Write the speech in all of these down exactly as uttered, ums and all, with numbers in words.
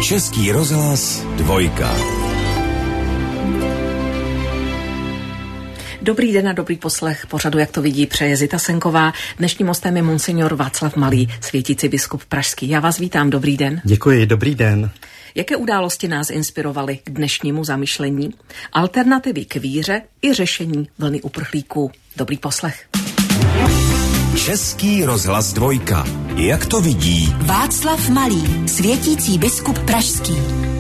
Český rozhlas dvojka. Dobrý den a dobrý poslech pořadu, jak to vidí, přeje Zita Senková. Dnešním hostem je monsignor Václav Malý, světící biskup pražský. Já vás vítám, dobrý den. Děkuji, dobrý den. Jaké události nás inspirovaly k dnešnímu zamyšlení? Alternativy k víře i řešení vlny uprchlíků. Dobrý poslech. Český rozhlas dvojka. Jak to vidí Václav Malý, světící biskup pražský.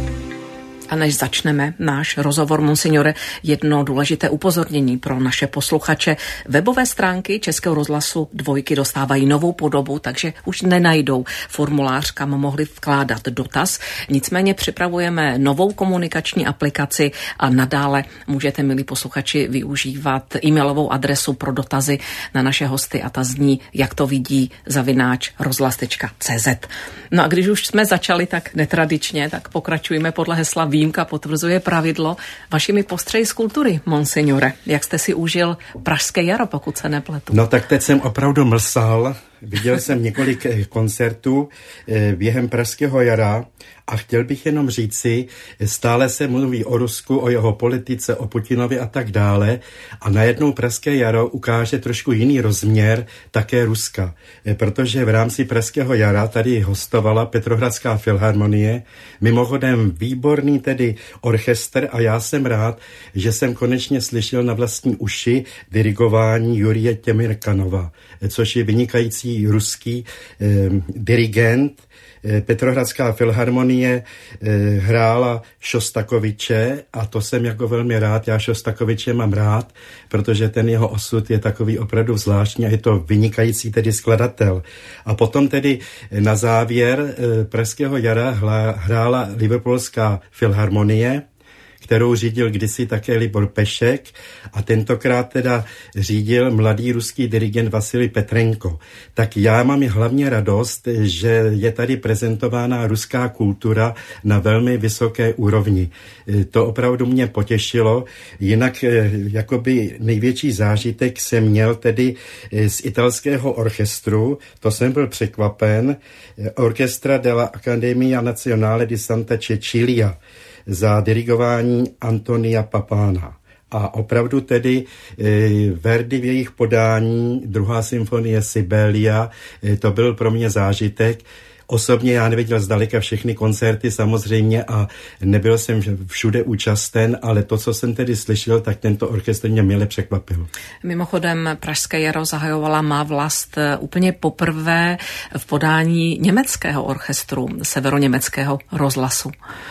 A než začneme náš rozhovor, monsignore, jedno důležité upozornění pro naše posluchače. Webové stránky Českého rozhlasu dvojky dostávají novou podobu, takže už nenajdou formulář, kam mohli vkládat dotaz. Nicméně připravujeme novou komunikační aplikaci a nadále můžete, milí posluchači, využívat e-mailovou adresu pro dotazy na naše hosty a ta zní, jak to vidí, zavináč rozhlas tečka cé zet. No a když už jsme začali tak netradičně, tak pokračujeme podle hesla výjimka potvrzuje pravidlo. Vašimi postřehy z kultury, monsignore. Jak jste si užil pražské jaro, pokud se nepletu? No tak teď jsem opravdu mlsal. Viděl jsem několik koncertů během pražského jara a chtěl bych jenom říci, stále se mluví o Rusku, o jeho politice, o Putinovi a tak dále a najednou pražské jaro ukáže trošku jiný rozměr také Ruska, protože v rámci pražského jara tady hostovala Petrohradská filharmonie, mimochodem výborný tedy orchestr a já jsem rád, že jsem konečně slyšel na vlastní uši dirigování Jurije Těmirkanova, což je vynikající ruský eh, dirigent. eh, Petrohradská filharmonie eh, hrála Šostakoviče a to jsem jako velmi rád. Já Šostakoviče mám rád, protože ten jeho osud je takový opravdu zvláštní a je to vynikající tedy skladatel. A potom tedy na závěr eh, pražského jara hla, hrála Liverpoolská filharmonie, kterou řídil kdysi také Libor Pešek a tentokrát teda řídil mladý ruský dirigent Vasilij Petrenko. Tak já mám hlavně radost, že je tady prezentována ruská kultura na velmi vysoké úrovni. To opravdu mě potěšilo, jinak jakoby největší zážitek jsem měl tedy z italského orchestru, to jsem byl překvapen, Orchestra della Accademia Nazionale di Santa Cecilia, za dirigování Antonia Papána. A opravdu tedy e, Verdi v jejich podání, druhá symfonie Sibelia, e, to byl pro mě zážitek. Osobně já neviděl zdaleka všechny koncerty samozřejmě a nebyl jsem všude účasten, ale to, co jsem tedy slyšel, tak tento orchestr mě mile překvapil. Mimochodem pražské jaro zahajovala Má vlast úplně poprvé v podání německého orchestru, severoněmeckého rozhlasu.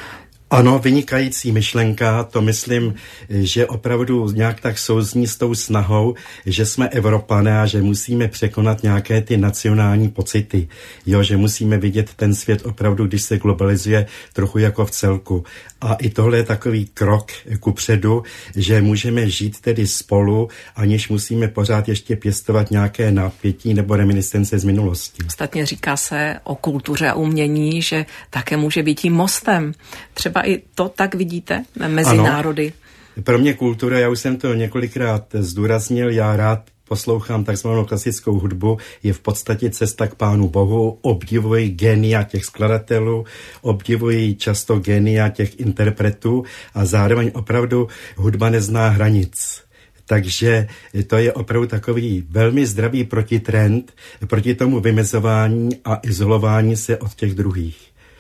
Ano, vynikající myšlenka, to myslím, že opravdu nějak tak souzní s tou snahou, že jsme Evropané a že musíme překonat nějaké ty nacionální pocity. Jo, že musíme vidět ten svět opravdu, když se globalizuje, trochu jako v celku. A i tohle je takový krok kupředu, že můžeme žít tedy spolu, aniž musíme pořád ještě pěstovat nějaké napětí nebo reminiscence z minulosti. Ostatně říká se o kultuře a umění, že také může být tím mostem. Třeba i to tak vidíte mezi ano, národy? Pro mě kultura, já už jsem to několikrát zdůraznil, já rád poslouchám takzvanou klasickou hudbu, je v podstatě cesta k Pánu Bohu, obdivuji genia těch skladatelů, obdivuji často genia těch interpretů a zároveň opravdu hudba nezná hranic. Takže to je opravdu takový velmi zdravý protitrend proti tomu vymezování a izolování se od těch druhých.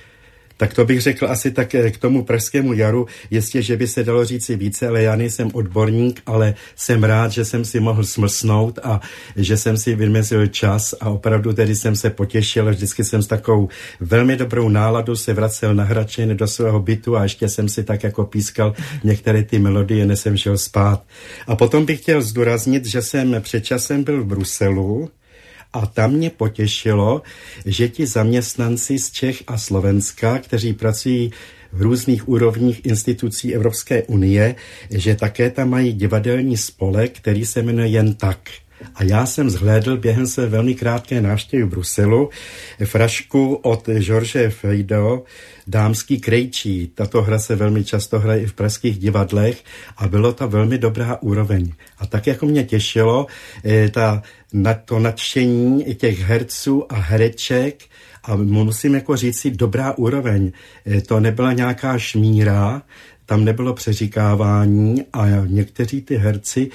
Tak to bych řekl asi tak k tomu pražskému jaru, jistě, že by se dalo říci více, ale já nejsem odborník, ale jsem rád, že jsem si mohl smlsnout a že jsem si vymezil čas a opravdu tedy jsem se potěšil a vždycky jsem s takovou velmi dobrou náladu se vracel na Hradčin do svého bytu a ještě jsem si tak jako pískal některé ty melodie, než jsem šel spát. A potom bych chtěl zdůraznit, že jsem před časem byl v Bruselu, a tam mě potěšilo, že ti zaměstnanci z Čech a Slovenska, kteří pracují v různých úrovních institucí Evropské unie, že také tam mají divadelní spolek, který se jmenuje Jen tak. A já jsem zhlédl během své velmi krátké návštěvy v Bruselu frašku od George Feydeau Dámský krejčí. Tato hra se velmi často hraje i v pražských divadlech a bylo to velmi dobrá úroveň. A tak jako mě těšilo ta, na to nadšení těch herců a hereček A musím jako říct si dobrá úroveň. To nebyla nějaká šmíra, tam nebylo přeříkávání a někteří ty herci,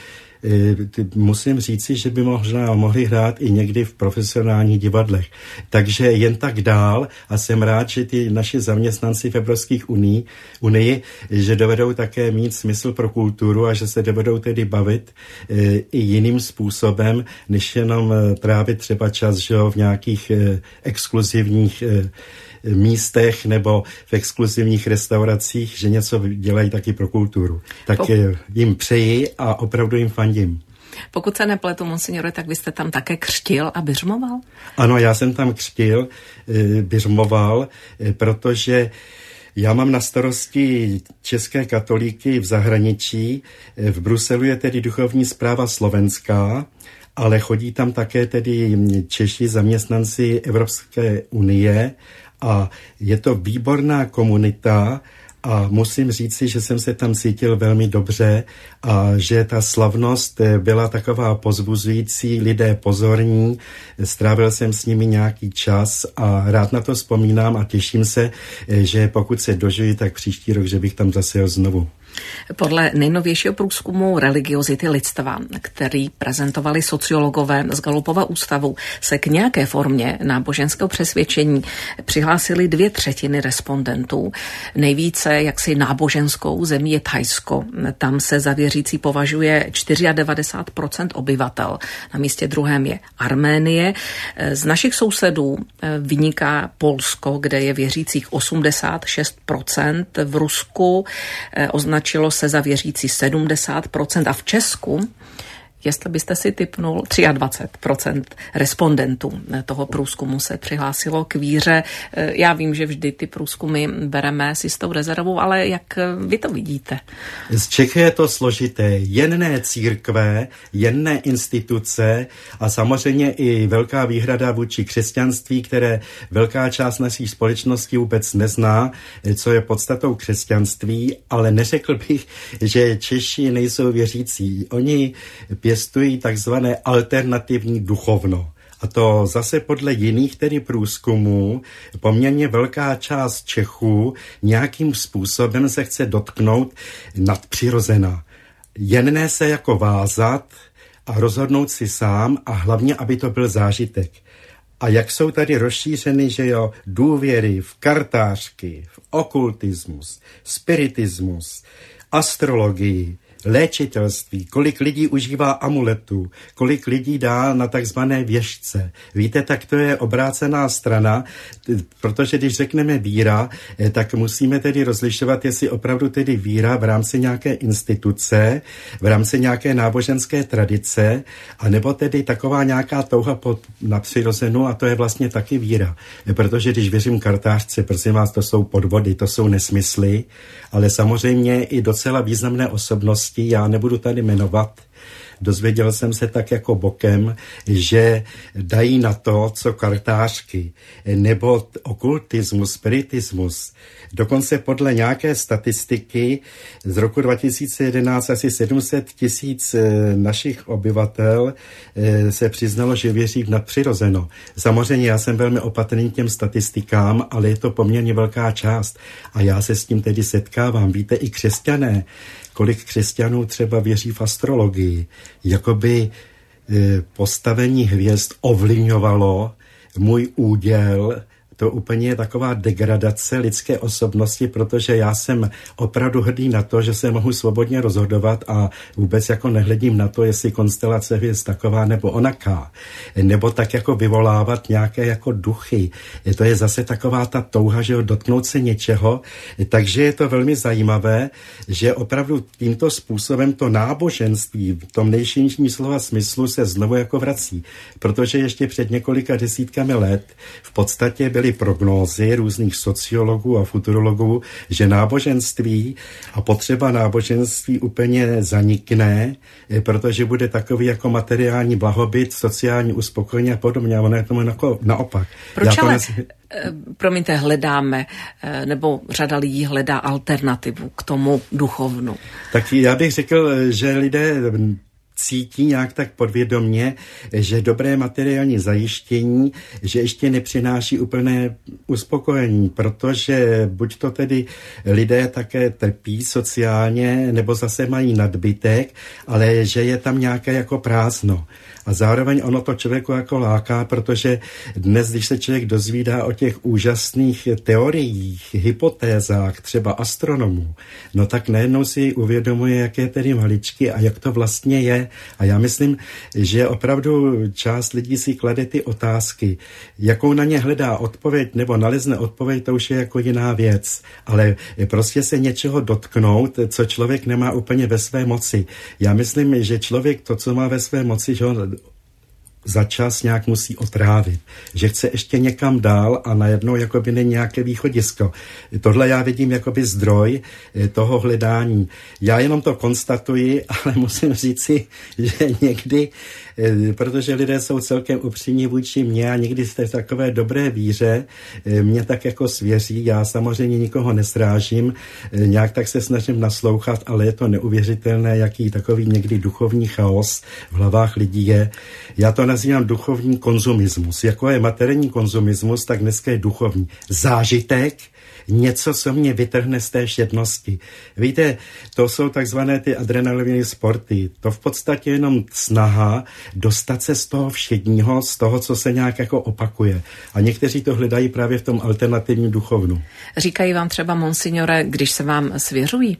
musím říci, že by možná mohli hrát i někdy v profesionálních divadlech. Takže jen tak dál a jsem rád, že ty naši zaměstnanci v Evropských unii, unii, že dovedou také mít smysl pro kulturu a že se dovedou tedy bavit e, i jiným způsobem, než jenom trávit třeba čas, že jo, v nějakých e, exkluzivních e, místech nebo v exkluzivních restauracích, že něco dělají taky pro kulturu. Tak Pok- jim přeji a opravdu jim fandím. Pokud se nepletu, monsignore, tak vy jste tam také křtil a biřmoval? Ano, já jsem tam křtil, biřmoval, protože já mám na starosti české katolíky v zahraničí. V Bruselu je tedy duchovní správa slovenská, ale chodí tam také tedy Češi zaměstnanci Evropské unie a je to výborná komunita a musím říci, že jsem se tam cítil velmi dobře a že ta slavnost byla taková pozbuzující, lidé pozorní, strávil jsem s nimi nějaký čas a rád na to vzpomínám a těším se, že pokud se dožiju, tak příští rok, že bych tam zase jel znovu. Podle nejnovějšího průzkumu religiozity lidstva, který prezentovali sociologové z Gallupova ústavu, se k nějaké formě náboženského přesvědčení přihlásili dvě třetiny respondentů. Nejvíce jaksi náboženskou zemí je Thajsko. Tam se za věřící považuje devadesát čtyři procent obyvatel. Na místě druhém je Arménie. Z našich sousedů vyniká Polsko, kde je věřících osmdesát šest procent. V Rusku označilo se za věřící sedmdesát procent a v Česku, jestli byste si tipnul, dvacet tři procent respondentů toho průzkumu se přihlásilo k víře. Já vím, že vždy ty průzkumy bereme s jistou rezervou, ale jak vy to vidíte? Z Čechy je to složité. Jenné církve, jenné instituce a samozřejmě i velká výhrada vůči křesťanství, které velká část naší společnosti vůbec nezná, co je podstatou křesťanství, ale neřekl bych, že Češi nejsou věřící. Oni pěstují takzvané alternativní duchovno. A to zase podle jiných tedy průzkumů poměrně velká část Čechů nějakým způsobem se chce dotknout nadpřirozena. Jenné se jako vázat a rozhodnout si sám a hlavně, aby to byl zážitek. A jak jsou tady rozšířeny, že jo, důvěry v kartářky, v okultismus, spiritismus, astrologii, léčitelství, kolik lidí užívá amuletů, kolik lidí dá na takzvané věžce. Víte, tak to je obrácená strana, protože když řekneme víra, tak musíme tedy rozlišovat, jestli opravdu tedy víra v rámci nějaké instituce, v rámci nějaké náboženské tradice, anebo tedy taková nějaká touha pod nadpřirozenou a to je vlastně taky víra. Protože když věřím kartářce, prosím vás, to jsou podvody, to jsou nesmysly, ale samozřejmě i docela významné osobnosti, já nebudu tady jmenovat, dozvěděl jsem se tak jako bokem, že dají na to, co kartářky, nebo okultismus, spiritismus. Dokonce podle nějaké statistiky z roku dva tisíce jedenáct asi sedm set tisíc našich obyvatel se přiznalo, že věří v nadpřirozeno. Samozřejmě já jsem velmi opatrný k těm statistikám, ale je to poměrně velká část a já se s tím tedy setkávám. Víte, i křesťané, kolik křesťanů třeba věří v astrologii, jakoby postavení hvězd ovlivňovalo můj úděl. To úplně je taková degradace lidské osobnosti, protože já jsem opravdu hrdý na to, že se mohu svobodně rozhodovat a vůbec jako nehledím na to, jestli konstelace hvězd taková nebo onaká. Nebo tak jako vyvolávat nějaké jako duchy. To je zase taková ta touha, že jo, dotknout se něčeho. Takže je to velmi zajímavé, že opravdu tímto způsobem to náboženství v tom nejširším slova smyslu se znovu jako vrací. Protože ještě před několika desítkami let v podstatě byly prognózy různých sociologů a futurologů, že náboženství a potřeba náboženství úplně zanikne, protože bude takový jako materiální blahobyt, sociální uspokojení a podobně. A ono je tomu naopak. Proč ale, nes... promiňte, hledáme, nebo řada lidí hledá alternativu k tomu duchovnu? Tak já bych řekl, že lidé cítí nějak tak podvědomě, že dobré materiální zajištění, že ještě nepřináší úplné uspokojení, protože buď to tedy lidé také trpí sociálně, nebo zase mají nadbytek, ale že je tam nějaké jako prázdno. A zároveň ono to člověku jako láká, protože dnes, když se člověk dozvídá o těch úžasných teoriích, hypotézách, třeba astronomů, no tak najednou si uvědomuje, jak je tedy maličky a jak to vlastně je. A já myslím, že opravdu část lidí si klade ty otázky. Jakou na ně hledá odpověď nebo nalezne odpověď, to už je jako jiná věc. Ale prostě se něčeho dotknout, co člověk nemá úplně ve své moci. Já myslím, že člověk to, co má ve své moci, že on za čas nějak musí otrávit, že chce ještě někam dál a najednou jakoby není nějaké východisko. Tohle já vidím jakoby zdroj toho hledání. Já jenom to konstatuji, ale musím říci, že někdy, protože lidé jsou celkem upřímní vůči mně a někdy jste v takové dobré víře, mě tak jako svěří, já samozřejmě nikoho nesrážím, nějak tak se snažím naslouchat, ale je to neuvěřitelné, jaký takový někdy duchovní chaos v hlavách lidí je. Já to nazývám duchovní konzumismus. Jako je materijní konzumismus, tak dneska je duchovní zážitek, něco, co mě vytrhne z té všednosti. Víte, to jsou takzvané ty adrenalinové sporty. To v podstatě jenom snaha dostat se z toho všedního, z toho, co se nějak jako opakuje. A někteří to hledají právě v tom alternativním duchovnu. Říkají vám třeba, monsignore, když se vám svěřují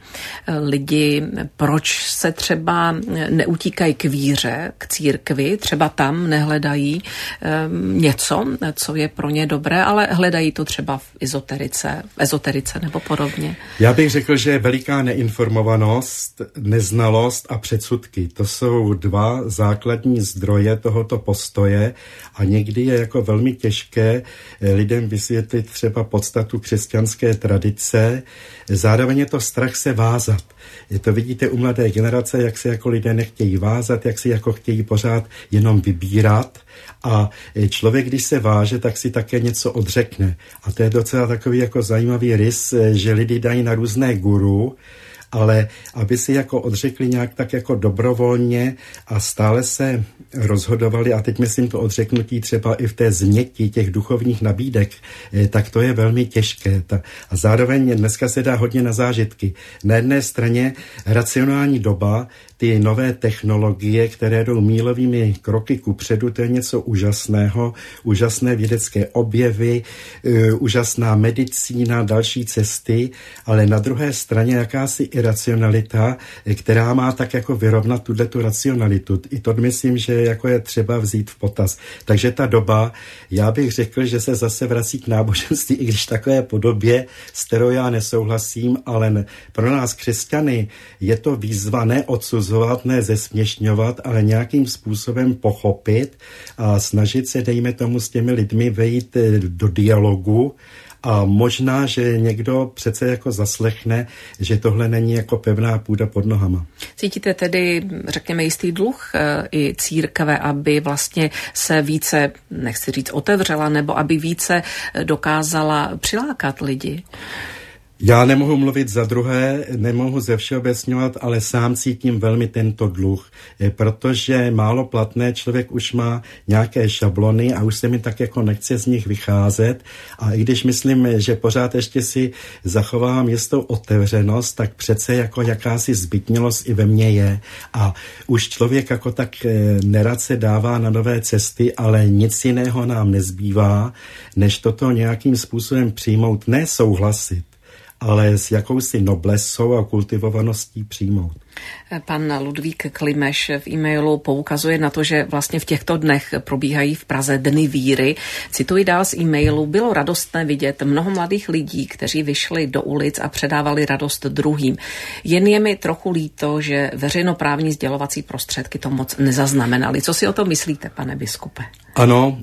lidi, proč se třeba neutíkají k víře, k církvi, třeba tam nehledají um, něco, co je pro ně dobré, ale hledají to třeba v ezoterice, ezoterice nebo podobně. Já bych řekl, že je veliká neinformovanost, neznalost a předsudky. To jsou dva základní zdroje tohoto postoje a někdy je jako velmi těžké lidem vysvětlit třeba podstatu křesťanské tradice. Zároveň je to strach se vázat. Je to vidíte u mladé generace, jak se jako lidé nechtějí vázat, jak si jako chtějí pořád jenom vybírat. A člověk, když se váže, tak si také něco odřekne. A to je docela takový jako zajímavý rys, že lidi dají na různé guru, ale aby si jako odřekli nějak tak jako dobrovolně a stále se rozhodovali, a teď myslím to odřeknutí třeba i v té změti těch duchovních nabídek, tak to je velmi těžké. A zároveň dneska se dá hodně na zážitky. Na jedné straně racionální doba, ty nové technologie, které jdou mílovými kroky kupředu, to je něco úžasného, úžasné vědecké objevy, úžasná medicína, další cesty, ale na druhé straně jakási iracionalita, která má tak jako vyrovnat tuto racionalitu. I to myslím, že jako je třeba vzít v potaz. Takže ta doba, já bych řekl, že se zase vrací k náboženství, i když takové podobě, s kterou já nesouhlasím, ale pro nás křesťany je to výzva neodsuzovat, ne zesměšňovat, ale nějakým způsobem pochopit a snažit se, dejme tomu, s těmi lidmi vejít do dialogu. A možná, že někdo přece jako zaslechne, že tohle není jako pevná půda pod nohama. Cítíte tedy, řekněme, jistý dluh e, i církve, aby vlastně se více, nechci říct otevřela, nebo aby více dokázala přilákat lidi? Já nemohu mluvit za druhé, nemohu ze všeobecňovat, ale sám cítím velmi tento dluh, protože málo platné člověk už má nějaké šablony a už se mi tak jako nechce z nich vycházet a i když myslím, že pořád ještě si zachovávám jistou otevřenost, tak přece jako jakási zbytnělost i ve mně je a už člověk jako tak nerad se dává na nové cesty, ale nic jiného nám nezbývá, než toto nějakým způsobem přijmout, ne souhlasit, ale s jakousi noblesou a kultivovaností přijmout. Pan Ludvík Klimeš v e-mailu poukazuje na to, že vlastně v těchto dnech probíhají v Praze Dny víry. Cituji dál z e-mailu. Bylo radostné vidět mnoho mladých lidí, kteří vyšli do ulic a předávali radost druhým. Jen je mi trochu líto, že veřejnoprávní sdělovací prostředky to moc nezaznamenali. Co si o tom myslíte, pane biskupe? Ano,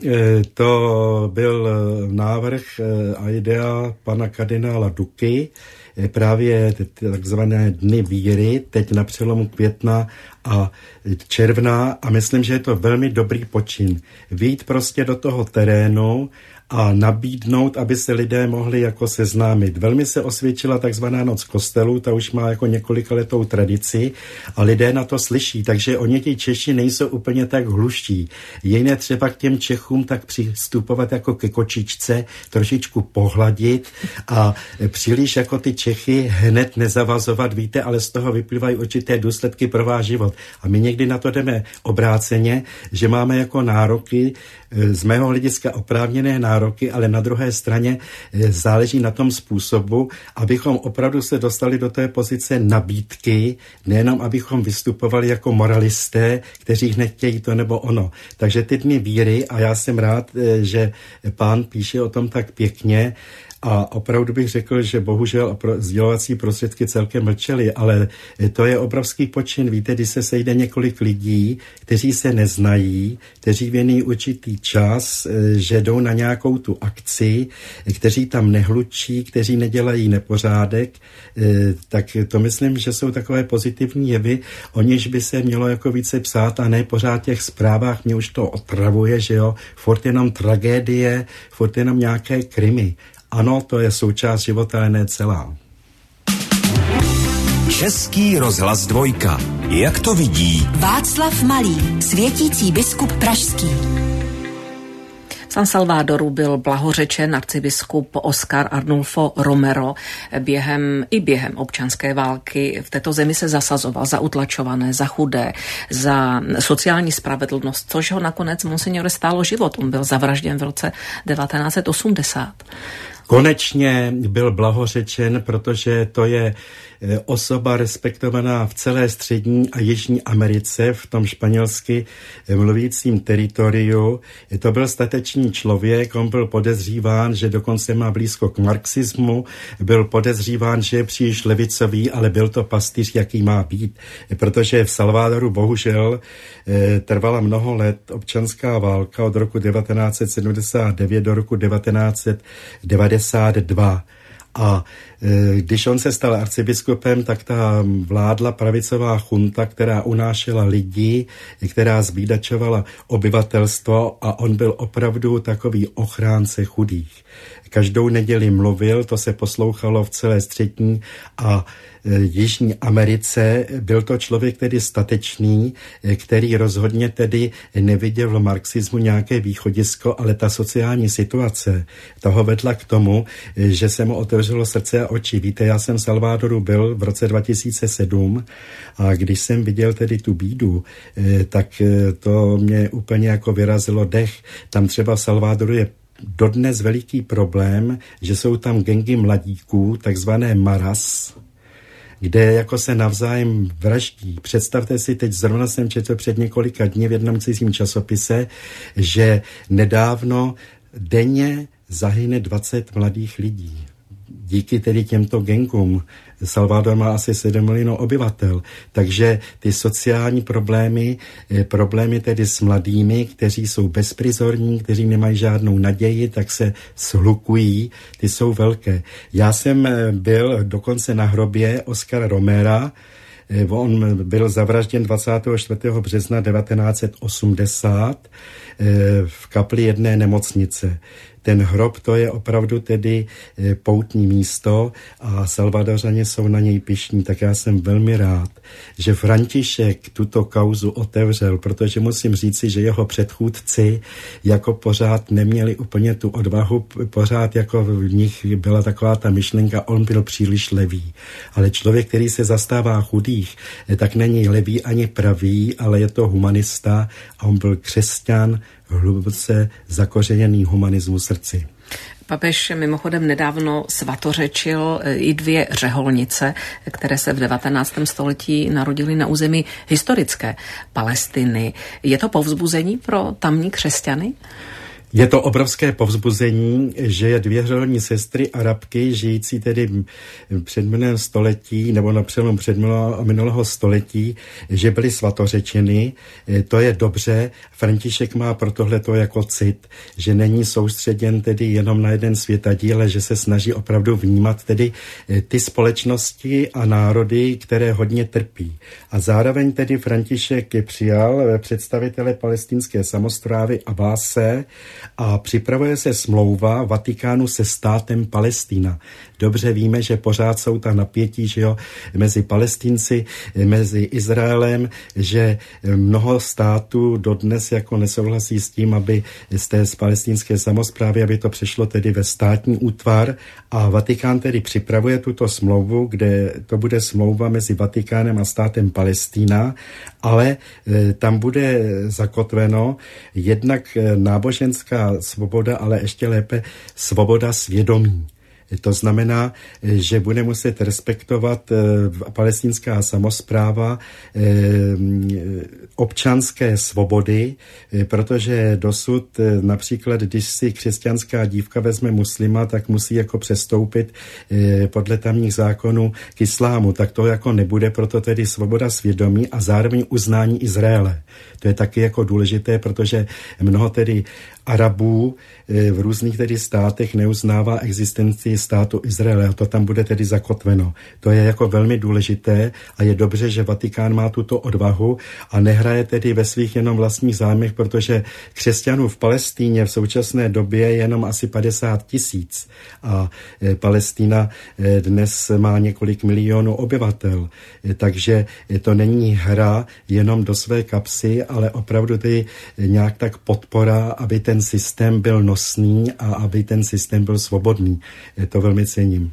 to byl návrh a idea pana kardinála Duky, právě takzvané Dny víry, teď na přelomu května a června a myslím, že je to velmi dobrý počin. Vyjít prostě do toho terénu a nabídnout, aby se lidé mohli jako seznámit. Velmi se osvědčila takzvaná noc kostelů, ta už má jako několikaletou tradici a lidé na to slyší, takže oni ti Češi nejsou úplně tak hluší. Je jiné třeba k těm Čechům tak přistupovat jako ke kočičce, trošičku pohladit a příliš jako ty Čechy hned nezavazovat, víte, ale z toho vyplývají určité důsledky pro váš život. A my někdy na to jdeme obráceně, že máme jako nároky, z mého hlediska oprávněné nároky, ale na druhé straně záleží na tom způsobu, abychom opravdu se dostali do té pozice nabídky, nejenom abychom vystupovali jako moralisté, kteří nechtějí to nebo ono. Takže ty dny víry, a já jsem rád, že pán píše o tom tak pěkně, a opravdu bych řekl, že bohužel sdělovací prostředky celkem mlčely, ale to je obrovský počin. Víte, když se sejde několik lidí, kteří se neznají, kteří věnují určitý čas, že jdou na nějakou tu akci, kteří tam nehlučí, kteří nedělají nepořádek, tak to myslím, že jsou takové pozitivní jevy, o niž by se mělo jako více psát a ne pořád těch zprávách, mě už to otravuje, že jo, furt jenom tragédie, furt jenom nějaké krimi. Ano, to je součást života, ale ne celá. Český rozhlas dvojka. Jak to vidí Václav Malý, světící biskup pražský. V San Salvadoru byl blahořečen arcibiskup Oscar Arnulfo Romero. Během i během občanské války v této zemi se zasazoval za utlačované, za chudé, za sociální spravedlnost, což ho nakonec monsignore stálo život. On byl zavražděn v roce devatenáct set osmdesát. Konečně byl blahořečen, protože to je osoba respektovaná v celé střední a jižní Americe, v tom španělsky mluvícím teritoriu. To byl statečný člověk, on byl podezříván, že dokonce má blízko k marxismu, byl podezříván, že je příliš levicový, ale byl to pastýř, jaký má být, protože v Salvadoru bohužel trvala mnoho let občanská válka od roku devatenáct set sedmdesát devět do roku devatenáct set devadesát dva. A e, když on se stal arcibiskupem, tak ta vládla pravicová chunta, která unášela lidi, která zbídačovala obyvatelstvo a on byl opravdu takový ochránce chudých. Každou neděli mluvil, to se poslouchalo v celé střední a Jižní Americe. Byl to člověk tedy statečný, který rozhodně tedy neviděl v marxismu nějaké východisko, ale ta sociální situace toho vedla k tomu, že se mu otevřelo srdce a oči. Víte, já jsem v Salvadoru byl v roce dva tisíce sedm a když jsem viděl tedy tu bídu, tak to mě úplně jako vyrazilo dech. Tam třeba v Salvadoru je dodnes veliký problém, že jsou tam gangy mladíků, takzvané maras, kde jako se navzájem vraždí. Představte si, teď zrovna jsem četl před několika dní v jednom cizím časopise, že nedávno denně zahyne dvacet mladých lidí. Díky tedy těmto gangům. Salvador má asi sedm milionů obyvatel, takže ty sociální problémy, problémy tedy s mladými, kteří jsou bezprizorní, kteří nemají žádnou naději, tak se shlukují, ty jsou velké. Já jsem byl dokonce na hrobě Oscara Romera, on byl zavražděn dvacátého čtvrtého března devatenáct set osmdesát v kapli jedné nemocnice. Ten hrob, to je opravdu tedy poutní místo a Salvadořané jsou na něj pyšní, tak já jsem velmi rád, že František tuto kauzu otevřel, protože musím říci, že jeho předchůdci jako pořád neměli úplně tu odvahu, pořád jako v nich byla taková ta myšlenka, on byl příliš levý. Ale člověk, který se zastává chudých, tak není levý ani pravý, ale je to humanista a on byl křesťan, hluboce zakořeněný humanismu srdci. Papež mimochodem nedávno svatořečil i dvě řeholnice, které se v devatenáctém století narodily na území historické Palestiny. Je to povzbuzení pro tamní křesťany? Je to obrovské povzbuzení, že dvě řeholní sestry Arabky, žijící tedy před minulém století, nebo na přelomu předminulého a minulého století, že byly svatořečeny. To je dobře. František má pro tohleto jako cit, že není soustředěn tedy jenom na jeden světadíl, ale že se snaží opravdu vnímat tedy ty společnosti a národy, které hodně trpí. A zároveň tedy František přijal představitele palestinské samosprávy Abáse a připravuje se smlouva Vatikánu se státem Palestina. Dobře víme, že pořád jsou ta napětí, že jo, mezi Palestinci, mezi Izraelem, že mnoho států dodnes jako nesouhlasí s tím, aby z té z palestinské samosprávy, aby to přešlo tedy ve státní útvar, a Vatikán tedy připravuje tuto smlouvu, kde to bude smlouva mezi Vatikánem a státem Palestina, ale e, tam bude zakotveno jednak náboženská svoboda, ale ještě lépe svoboda svědomí. To znamená, že bude muset respektovat palestinská samospráva občanské svobody, protože dosud například, když si křesťanská dívka vezme muslima, tak musí jako přestoupit podle tamních zákonů k islámu. Tak to jako nebude, proto tedy svoboda svědomí a zároveň uznání Izraele. To je taky jako důležité, protože mnoho tedy Arabů v různých tedy státech neuznává existenci státu Izraele a to tam bude tedy zakotveno. To je jako velmi důležité a je dobře, že Vatikán má tuto odvahu a nehraje tedy ve svých jenom vlastních zájmech, protože křesťanů v Palestíně v současné době je jenom asi padesát tisíc a Palestina dnes má několik milionů obyvatel. Takže to není hra jenom do své kapsy, ale opravdu tedy nějak tak podpora, aby ten systém byl nosný a aby ten systém byl svobodný. To velmi cením.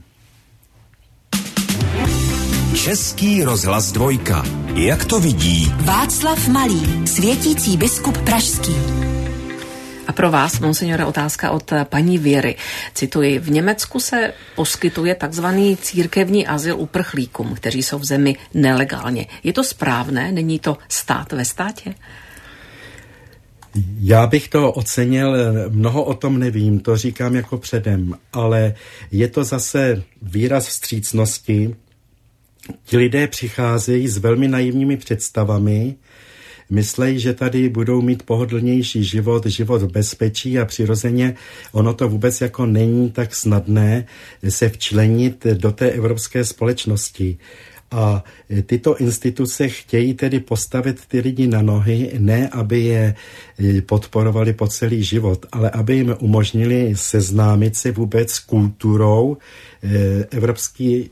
Český rozhlas dvojka. Jak to vidí Václav Malý, světící biskup pražský. A pro vás, monsignore, otázka od paní Věry. Cituji, v Německu se poskytuje takzvaný církevní azyl uprchlíkům, kteří jsou v zemi nelegálně. Je to správné? Není to stát ve státě? Já bych to ocenil, mnoho o tom nevím, to říkám jako předem, ale je to zase výraz vstřícnosti. Ti lidé přicházejí s velmi naivními představami, myslejí, že tady budou mít pohodlnější život, život v bezpečí a přirozeně ono to vůbec jako není tak snadné se včlenit do té evropské společnosti. A tyto instituce chtějí tedy postavit ty lidi na nohy, ne aby je podporovali po celý život, ale aby jim umožnili seznámit se vůbec s kulturou evropský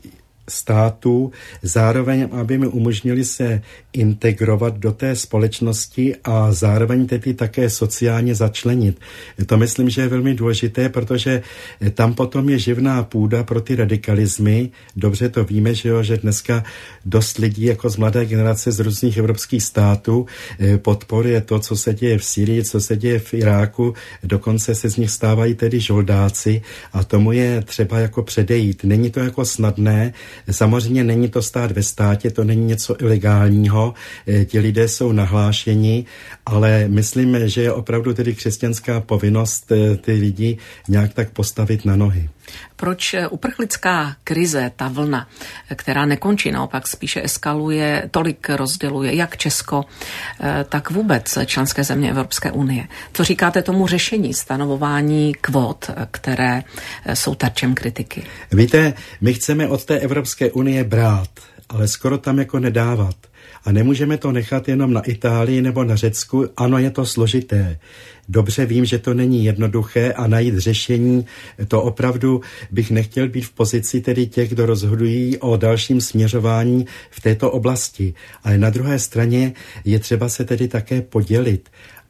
států, zároveň, aby mi umožnili se integrovat do té společnosti a zároveň tedy také sociálně začlenit. To myslím, že je velmi důležité, protože tam potom je živná půda pro ty radikalismy. Dobře to víme, že, jo, že dneska dost lidí jako z mladé generace z různých evropských států podporuje to, co se děje v Syrii, co se děje v Iráku, dokonce se z nich stávají tedy žoldáci a tomu je třeba jako předejít. Není to jako snadné. Samozřejmě není to stát ve státě, to není něco ilegálního, ti lidé jsou nahlášeni, ale myslím, že je opravdu tedy křesťanská povinnost ty lidi nějak tak postavit na nohy. Proč uprchlická krize, ta vlna, která nekončí, naopak spíše eskaluje, tolik rozděluje jak Česko, tak vůbec členské země Evropské unie? Co říkáte tomu řešení stanovování kvót, které jsou terčem kritiky? Víte, my chceme od té Evropské unie brát, ale skoro tam jako nedávat. A nemůžeme to nechat jenom na Itálii nebo na Řecku. Ano, je to složité. Dobře vím, že to není jednoduché a najít řešení, to opravdu bych nechtěl být v pozici tedy těch, kdo rozhodují o dalším směřování v této oblasti. Ale na druhé straně je třeba se tedy také podělit.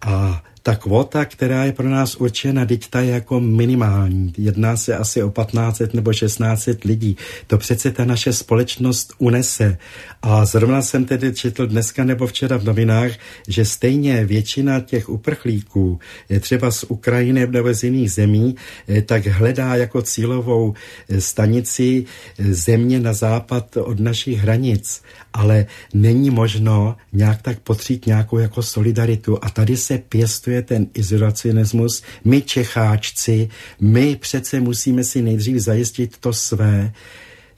A ta kvota, která je pro nás určena, teď ta je jako minimální. Jedná se asi o patnáct set nebo šestnáct set lidí. To přece ta naše společnost unese. A zrovna jsem tedy četl dneska nebo včera v novinách, že stejně většina těch uprchlíků, je třeba z Ukrajiny nebo z jiných zemí, tak hledá jako cílovou stanici země na západ od našich hranic. Ale není možno nějak tak potřít nějakou jako solidaritu. A tady se pěstuje ten izolacionismus. My Čecháčci, my přece musíme si nejdřív zajistit to své.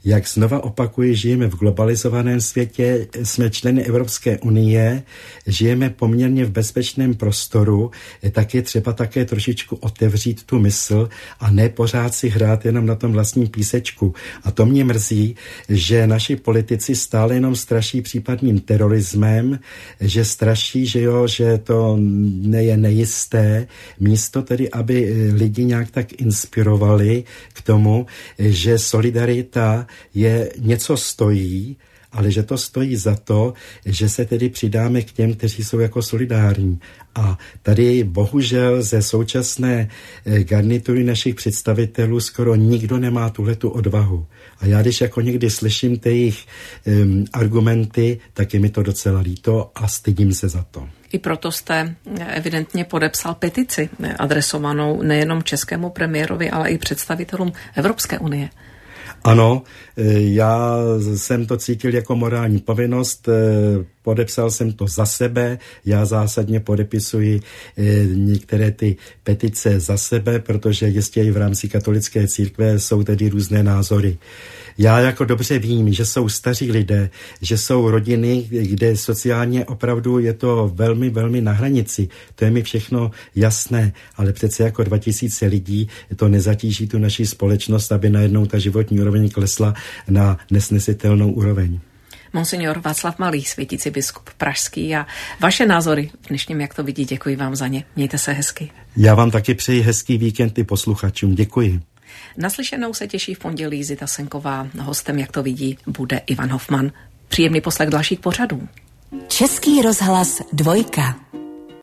Jak znova opakuji, žijeme v globalizovaném světě, jsme členy Evropské unie, žijeme poměrně v bezpečném prostoru, tak je třeba také trošičku otevřít tu mysl a ne pořád si hrát jenom na tom vlastním písečku. A to mě mrzí, že naši politici stále jenom straší případným terorismem, že straší, že jo, že to je nejisté, místo tedy, aby lidi nějak tak inspirovali k tomu, že solidarita je něco stojí, ale že to stojí za to, že se tedy přidáme k těm, kteří jsou jako solidární. A tady bohužel ze současné garnitury našich představitelů skoro nikdo nemá tuhletu odvahu. A já když jako někdy slyším ty jejich um, argumenty, tak je mi to docela líto a stydím se za to. I proto jste evidentně podepsal petici adresovanou nejenom českému premiérovi, ale i představitelům Evropské unie. Ano, já jsem to cítil jako morální povinnost, podepsal jsem to za sebe, já zásadně podepisuji některé ty petice za sebe, protože jistě i v rámci katolické církve jsou tedy různé názory. Já jako dobře vím, že jsou staří lidé, že jsou rodiny, kde sociálně opravdu je to velmi, velmi na hranici. To je mi všechno jasné, ale přece jako dva tisíce lidí to nezatíží tu naši společnost, aby najednou ta životní úroveň klesla na nesnesitelnou úroveň. Monsignor Václav Malý, světící biskup pražský, a vaše názory v dnešním Jak to vidí, děkuji vám za ně. Mějte se hezky. Já vám taky přeji hezký víkend i posluchačům. Děkuji. Naslyšenou se těší v pondělí Zita Senková. Hostem Jak to vidí bude Ivan Hofman. Příjemný poslech dalších pořadů. Český rozhlas dvojka.